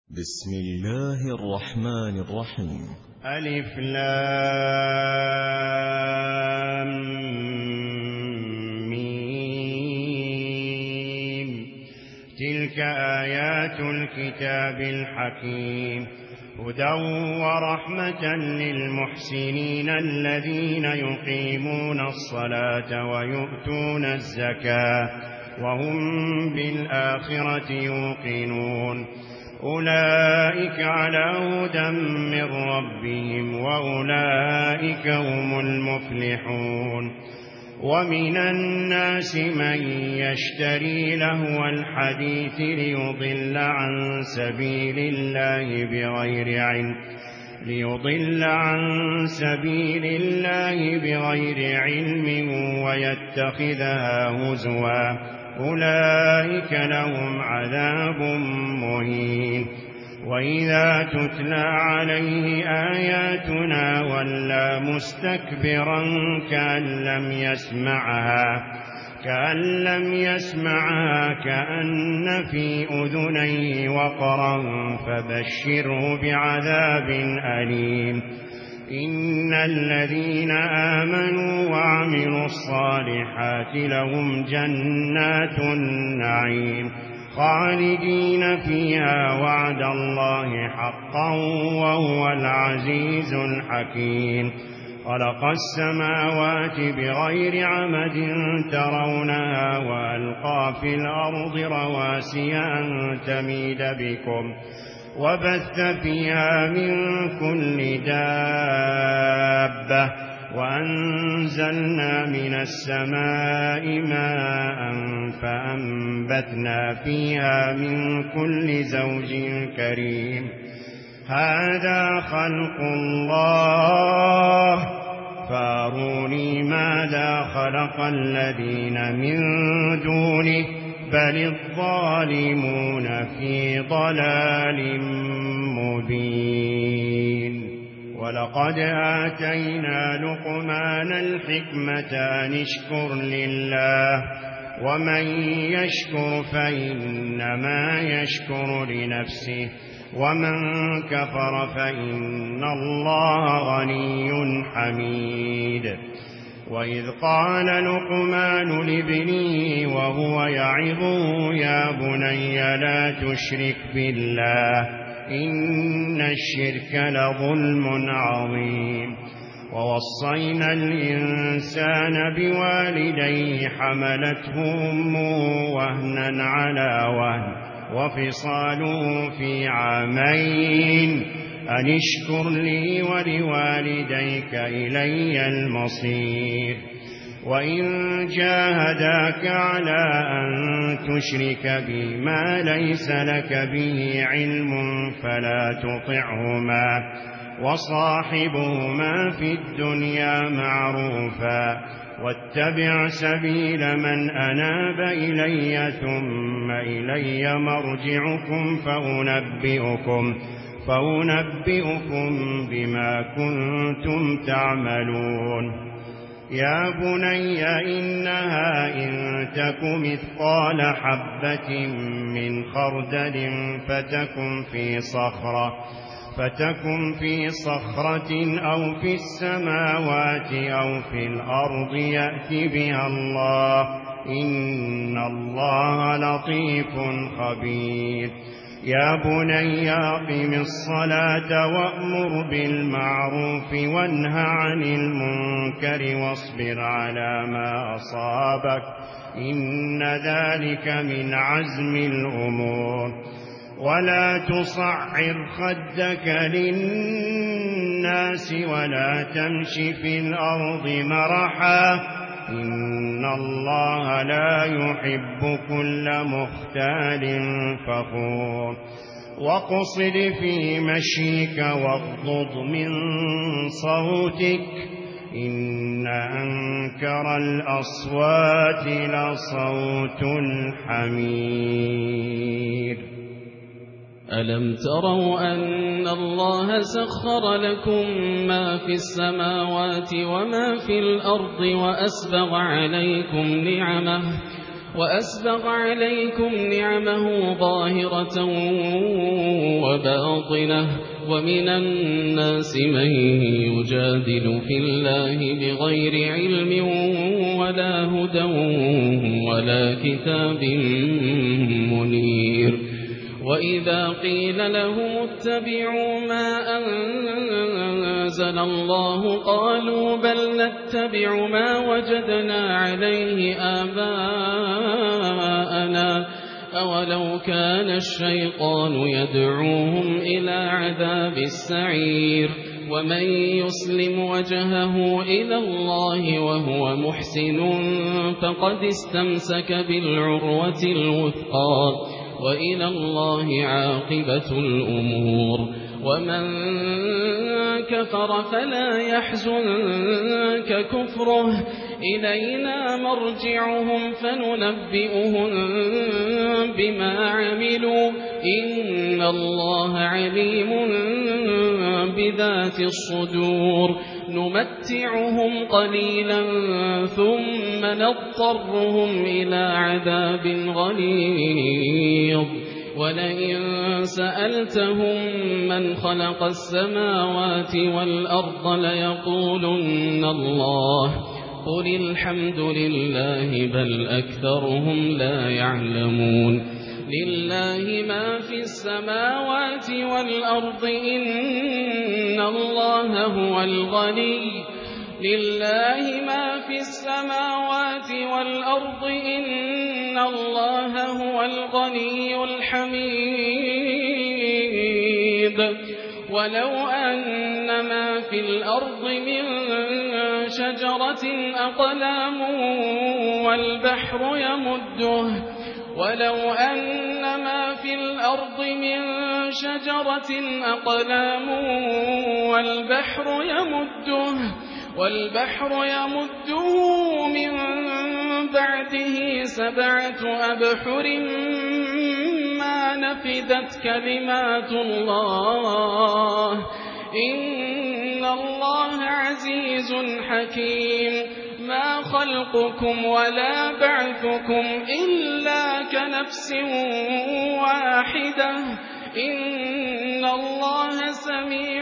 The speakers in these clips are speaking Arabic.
بسم الله الرحمن الرحيم. ألف لام ميم. تلك آيات الكتاب الحكيم، هدى ورحمة للمحسنين الذين يقيمون الصلاة ويؤتون الزكاة وهم بالآخرة يوقنون. أولئك على هدى من ربهم وأولئك هم المفلحون. ومن الناس من يشتري لهو الحديث ليضل عن سبيل الله بغير علم ويتخذها هزوا. أولئك لهم عذاب مهين. وإذا تتلى عليه آياتنا ولى مستكبرا كأن لم يسمعها كأن في أذنيه وقرا فبشره بعذاب أليم. إن الذين آمنوا وعملوا الصالحات لهم جنات النعيم خالدين فيها وعد الله حقا وهو العزيز الحكيم. خلق السماوات بغير عمد ترونها وألقى في الأرض رواسي أن تميد بكم وبث فيها من كل دابة وأنزلنا من السماء ماء فأنبتنا فيها من كل زوج كريم. هذا خلق الله فاروني ماذا خلق الذين من دونه بل الظالمون في ضلال مبين. ولقد آتينا لقمان الحكمة أن اشكر لله ومن يشكر فإنما يشكر لنفسه ومن كفر فإن الله غني حميد. وإذ قال لقمان لابنه وهو يعظه يا بني لا تشرك بالله إن الشرك لظلم عظيم. ووصينا الإنسان بوالديه حملته أمه وهنا على وهن وفصاله في عامين أن اشكر لي ولوالديك إلي المصير. وإن جاهداك على أن تشرك بي ما ليس لك به علم فلا تطعهما وصاحبهما في الدنيا معروفا واتبع سبيل من أناب إلي ثم إلي مرجعكم فأنبئكم بما كنتم تعملون. يا بني إنها إن تك مثقال حبة من خردل فتكن في صخرة أو في السماوات أو في الأرض يأت بها الله إن الله لطيف خبير. يا بني أقم الصلاة وأمر بالمعروف وانه عن المنكر واصبر على ما أصابك إن ذلك من عزم الأمور. ولا تصعر خدك للناس ولا تمش في الأرض مرحا إن الله لا يحب كل مختال فخور. واقصد في مشيك واغضض من صوتك إن أنكر الأصوات لصوت الحمير. ألم تروا أن الله سخر لكم ما في السماوات وما في الأرض وأسبغ عليكم نعمه ظاهرة وباطنه ومن الناس من يجادل في الله بغير علم ولا هدى ولا كتاب منير وإذا قيل لهم اتبعوا ما أنزل الله قالوا بل نتبع ما وجدنا عليه آباءنا أولو كان الشيطان يدعوهم إلى عذاب السعير ومن يسلم وجهه إلى الله وهو محسن فقد استمسك بالعروة الوثقى وإلى الله عاقبة الأمور ومن كفر فلا يحزنك كفره إلينا مرجعهم فننبئهم بما عملوا إن الله عليم بذات الصدور نمتعهم قليلا ثم نضطرهم إلى عذاب غليظ ولئن سألتهم من خلق السماوات والأرض ليقولن الله قل الحمد لله بل أكثرهم لا يعلمون لله ما في السماوات والأرض إن الله هو الغني لله ما في السماوات والأرض إن الله هو الغني الحميد ولو أن ما في الأرض من شجرة أقلام والبحر يمده ولو أن ما في الأرض من شجرة أقلام والبحر يمده من بعده 7 أبحر ما نفدت كلمات الله إن الله عزيز حكيم ما خلقكم ولا بعثكم إلا كنفس واحدة إن الله سميع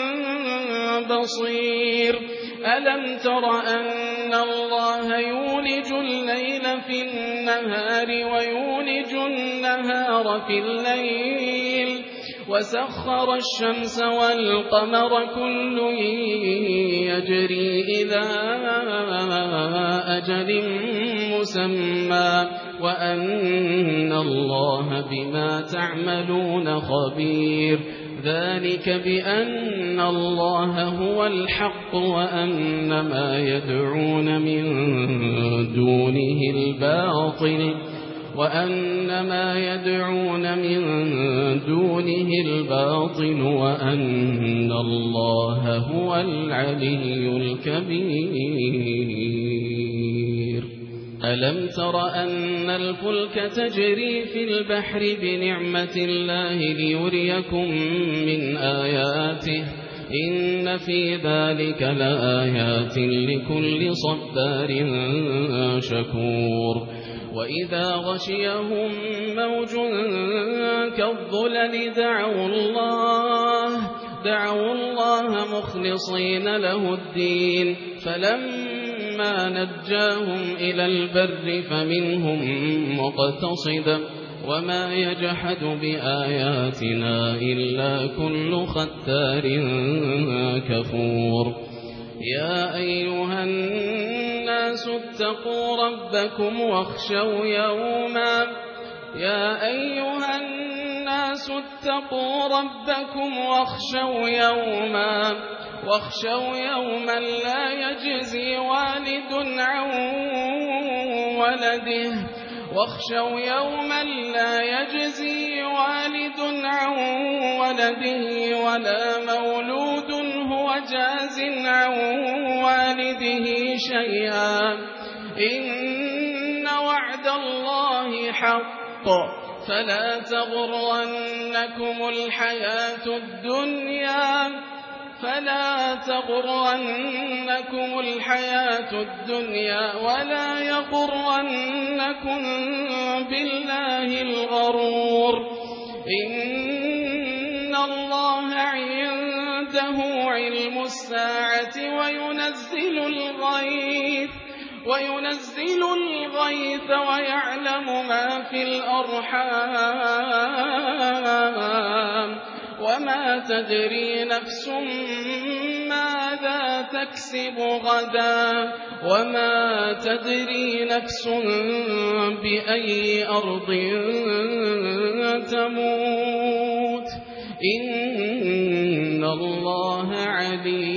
بصير ألم تر أن الله يولج الليل في النهار ويولج النهار في الليل وسخر الشمس والقمر كل يجري إلى أجل مسمى وأن الله بما تعملون خبير ذلك بأن الله هو الحق وأن ما يدعون من دونه الباطل وأن الله هو العلي الكبير ألم تر أن الفلك تجري في البحر بنعمة الله ليريكم من آياته إن في ذلك لآيات لكل صبار شكور وإذا غشيهم موج كالظلل دعوا الله مخلصين له الدين فلما نجاهم إلى البر فمنهم مقتصد وما يجحد بآياتنا إلا كل ختار كفور يا أيها الناس اتقوا ربكم واخشوا يوما لا يجزي والد عن ولده ولا مولود هو جاز عن والده شيئا إن وعد الله حق فلا تغرنكم الحياة الدنيا ولا يغرنكم بالله الغرور إن اللَّهَ عِندَهُ عِلْمُ السَّاعَةِ وَيُنَزِّلُ الْغَيْثَ وَيَعْلَمُ مَا فِي الْأَرْحَامِ وَمَا تَدْرِي نَفْسٌ ماذا تَكْسِبُ غَدًا وَمَا تَدْرِي نَفْسٌ بِأَيِّ أَرْضٍ تَمُوتُ إِنَّ اللَّهَ عَلِيمٌ